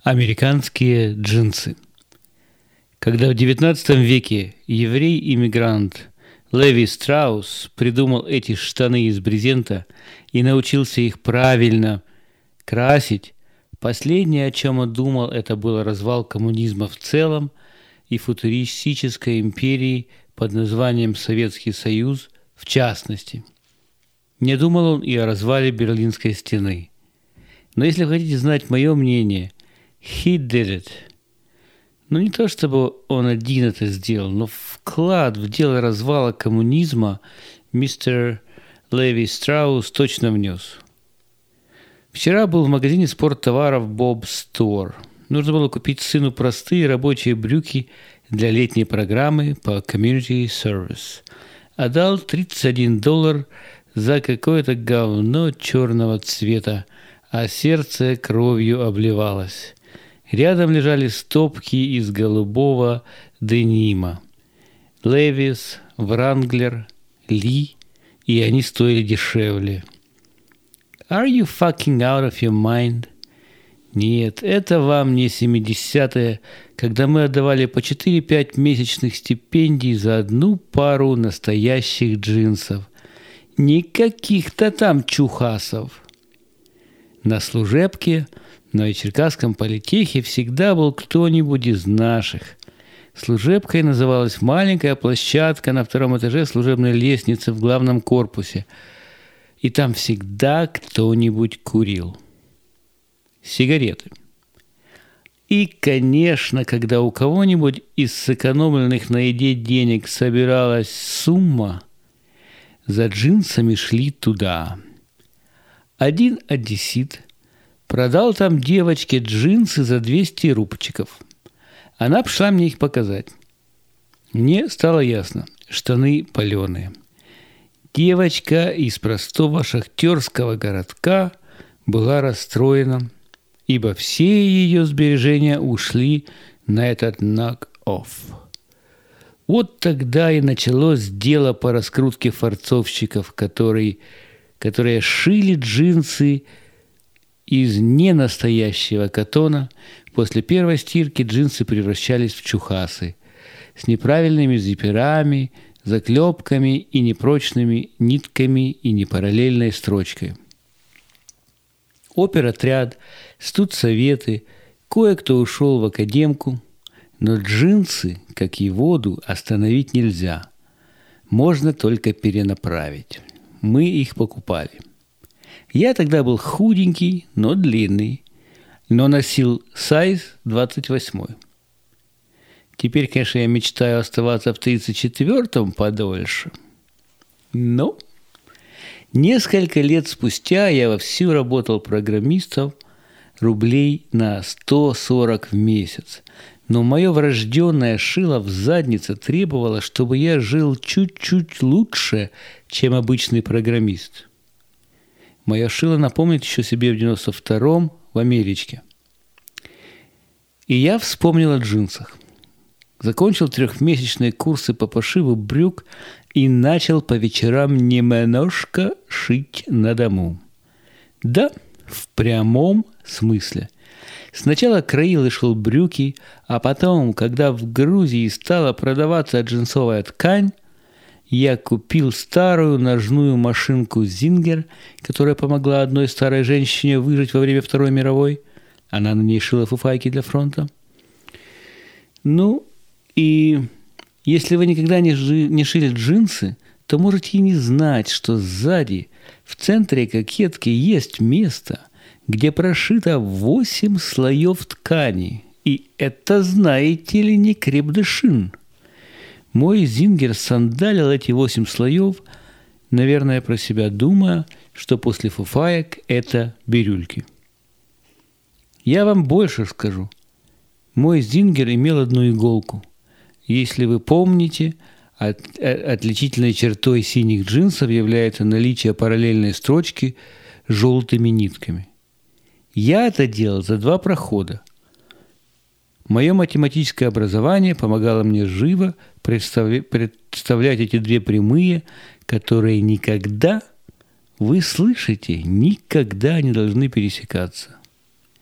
Американские джинсы. Когда в XIX веке еврей-иммигрант Леви Страус придумал эти штаны из брезента и научился их правильно красить, последнее, о чем он думал, это был развал коммунизма в целом и футуристической империи под названием Советский Союз в частности. Не думал он и о развале Берлинской стены. Но если вы хотите знать мое мнение, he did it. Ну, не то чтобы он один это сделал, но вклад в дело развала коммунизма мистер Леви Страус точно внес. Вчера был в магазине спорттоваров Bob's Store. Нужно было купить сыну простые рабочие брюки для летней программы по Community Service. А дал $31 за какое-то говно черного цвета, а сердце кровью обливалось. Рядом лежали стопки из голубого денима. Левис, Вранглер, Ли, и они стоили дешевле. Are you fucking out of your mind? Нет, это вам не 70-е, когда мы отдавали по 4-5 месячных стипендий за одну пару настоящих джинсов. Никаких-то там чухасов. На служебке, но и в Черкасском политехе всегда был кто-нибудь из наших. Служебкой называлась маленькая площадка на втором этаже служебной лестницы в главном корпусе. И там всегда кто-нибудь курил. Сигареты. И, конечно, когда у кого-нибудь из сэкономленных на еде денег собиралась сумма, за джинсами шли туда. Один одессит продал там девочке джинсы за 200 рубчиков. Она пришла мне их показать. Мне стало ясно, штаны паленые. Девочка из простого шахтерского городка была расстроена, ибо все ее сбережения ушли на этот knock-off. Вот тогда и началось дело по раскрутке фарцовщиков, которые шили джинсы из ненастоящего катона. После первой стирки джинсы превращались в чухасы с неправильными зиперами, заклепками и непрочными нитками и непараллельной строчкой. Оперотряд, студсоветы, кое-кто ушел в академку, но джинсы, как и воду, остановить нельзя. Можно только перенаправить. Мы их покупали. Я тогда был худенький, но длинный, но носил size 28. Теперь, конечно, я мечтаю оставаться в 34-м подольше. Но несколько лет спустя я вовсю работал программистом рублей на 140 в месяц. Но мое врожденное шило в заднице требовало, чтобы я жил чуть-чуть лучше, чем обычный программист. Мое шило напомнит еще себе в 92-м в Америке. И я вспомнил о джинсах. Закончил 3-месячные курсы по пошиву брюк и начал по вечерам немножко шить на дому. Да, в прямом смысле. Сначала краил и шил брюки, а потом, когда в Грузии стала продаваться джинсовая ткань, я купил старую ножную машинку «Зингер», которая помогла одной старой женщине выжить во время Второй мировой. Она на ней шила фуфайки для фронта. Ну, и если вы никогда не шили джинсы, то можете и не знать, что сзади, в центре кокетки, есть место, где прошито 8 слоев ткани. И это, знаете ли, не креп-де-шин. Мой «Зингер» сандалил эти 8 слоев, наверное, про себя думая, что после фуфаек это бирюльки. Я вам больше скажу. Мой «Зингер» имел одну иголку. Если вы помните, отличительной чертой синих джинсов является наличие параллельной строчки с желтыми нитками. Я это делал за 2 прохода. Мое математическое образование помогало мне живо представлять эти 2 прямые, которые никогда, вы слышите, никогда не должны пересекаться.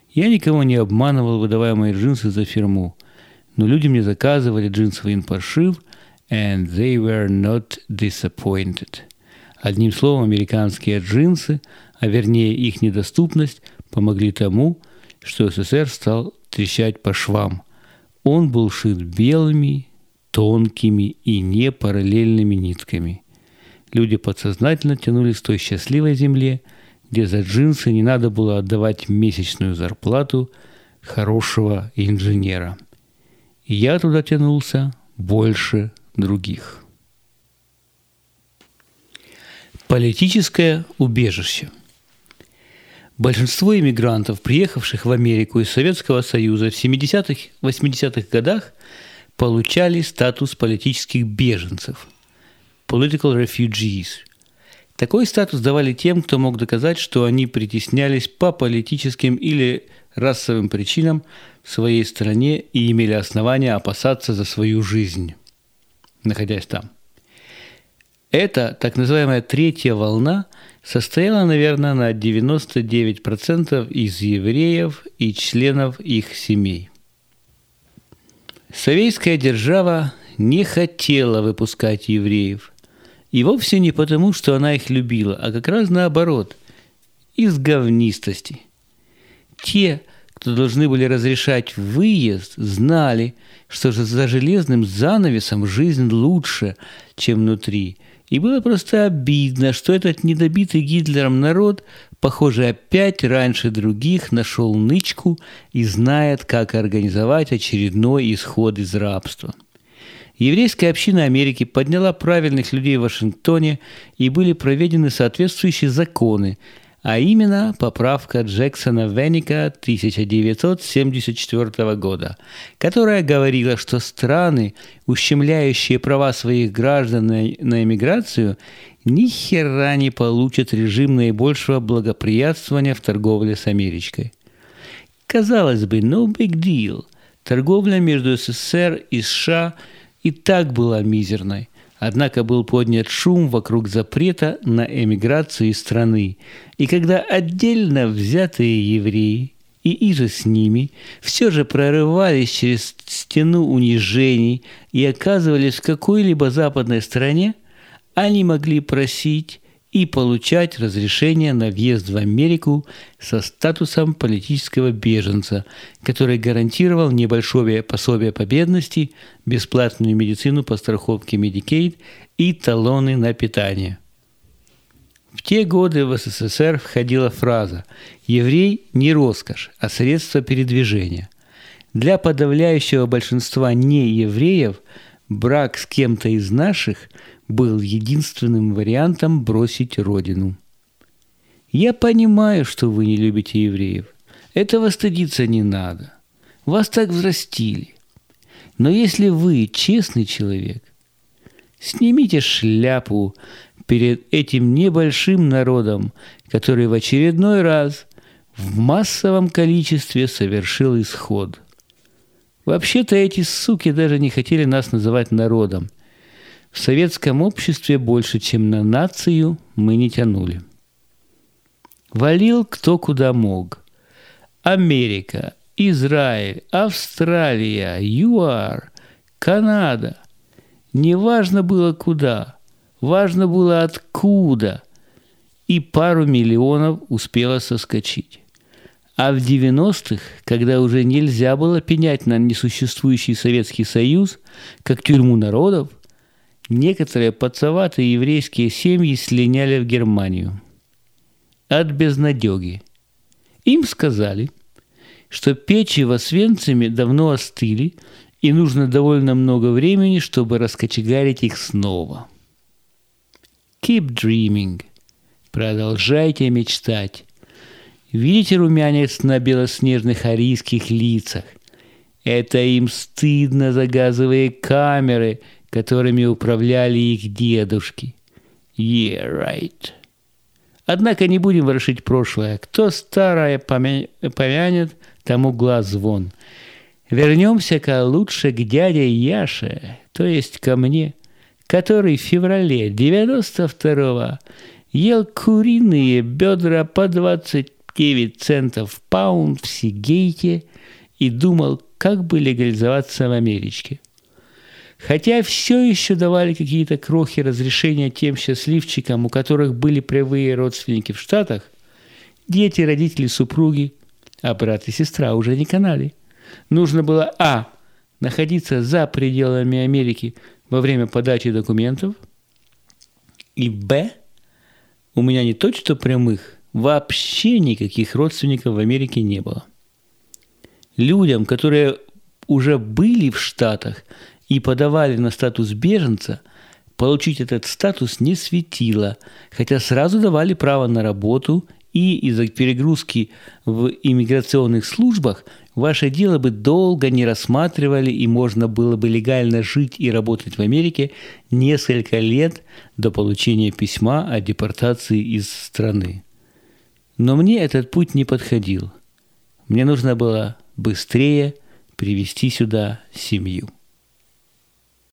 Я никого не обманывал, выдавая мои джинсы за фирму, но люди мне заказывали джинсовый импоршив, and they were not disappointed. Одним словом, американские джинсы, а вернее их недоступность, помогли тому, что СССР стал трещать по швам. Он был шит белыми, тонкими и непараллельными нитками. Люди подсознательно тянулись к той счастливой земле, где за джинсы не надо было отдавать месячную зарплату хорошего инженера. И я туда тянулся больше других. Политическое убежище. Большинство иммигрантов, приехавших в Америку из Советского Союза в 70-х, 80-х годах, получали статус политических беженцев – political refugees. Такой статус давали тем, кто мог доказать, что они притеснялись по политическим или расовым причинам в своей стране и имели основания опасаться за свою жизнь, находясь там. Эта так называемая третья волна состояла, наверное, на 99% из евреев и членов их семей. Советская держава не хотела выпускать евреев. И вовсе не потому, что она их любила, а как раз наоборот, из говнистости. Те, кто должны были разрешать выезд, знали, что за железным занавесом жизнь лучше, чем внутри. И было просто обидно, что этот недобитый Гитлером народ, похоже, опять раньше других нашел нычку и знает, как организовать очередной исход из рабства. Еврейская община Америки подняла правильных людей в Вашингтоне, и были проведены соответствующие законы, а именно поправка Джексона-Веника 1974 года, которая говорила, что страны, ущемляющие права своих граждан на эмиграцию, ни хера не получат режим наибольшего благоприятствования в торговле с Америкой. Казалось бы, no big deal. Торговля между СССР и США и так была мизерной, однако был поднят шум вокруг запрета на эмиграцию из страны, и когда отдельно взятые евреи и иже с ними все же прорывались через стену унижений и оказывались в какой-либо западной стране, они могли просить и получать разрешение на въезд в Америку со статусом политического беженца, который гарантировал небольшое пособие по бедности, бесплатную медицину по страховке Medicaid и талоны на питание. В те годы в СССР входила фраза «еврей не роскошь, а средство передвижения». Для подавляющего большинства неевреев брак с кем-то из наших был единственным вариантом бросить родину. Я понимаю, что вы не любите евреев. Этого стыдиться не надо. Вас так взрастили. Но если вы честный человек, снимите шляпу перед этим небольшим народом, который в очередной раз в массовом количестве совершил исход. Вообще-то эти суки даже не хотели нас называть народом. В советском обществе больше, чем на нацию, мы не тянули. Валил кто куда мог. Америка, Израиль, Австралия, ЮАР, Канада. Не важно было куда, важно было откуда. И пару миллионов успело соскочить. А в 90-х, когда уже нельзя было пенять на несуществующий Советский Союз, как тюрьму народов, некоторые подсоватые еврейские семьи слиняли в Германию. От безнадёги. Им сказали, что печи в Освенциме давно остыли, и нужно довольно много времени, чтобы раскочегарить их снова. Keep dreaming. Продолжайте мечтать. Видите румянец на белоснежных арийских лицах? Это им стыдно за газовые камеры, которыми управляли их дедушки. Yeah, right. Однако не будем ворошить прошлое. Кто старое помянет, тому глаз вон. Вернемся-ка лучше к дяде Яше, то есть ко мне, который в феврале 92-го ел куриные бедра по 24 99 центов в паунд в Сигейте и думал, как бы легализоваться в Америке. Хотя все еще давали какие-то крохи разрешения тем счастливчикам, у которых были прямые родственники в Штатах, дети, родители, супруги, а брат и сестра уже не канали. Нужно было находиться за пределами Америки во время подачи документов, и у меня не то что прямых, вообще никаких родственников в Америке не было. Людям, которые уже были в Штатах и подавали на статус беженца, получить этот статус не светило, хотя сразу давали право на работу, и из-за перегрузки в иммиграционных службах ваше дело бы долго не рассматривали, и можно было бы легально жить и работать в Америке несколько лет до получения письма о депортации из страны. Но мне этот путь не подходил. Мне нужно было быстрее привести сюда семью.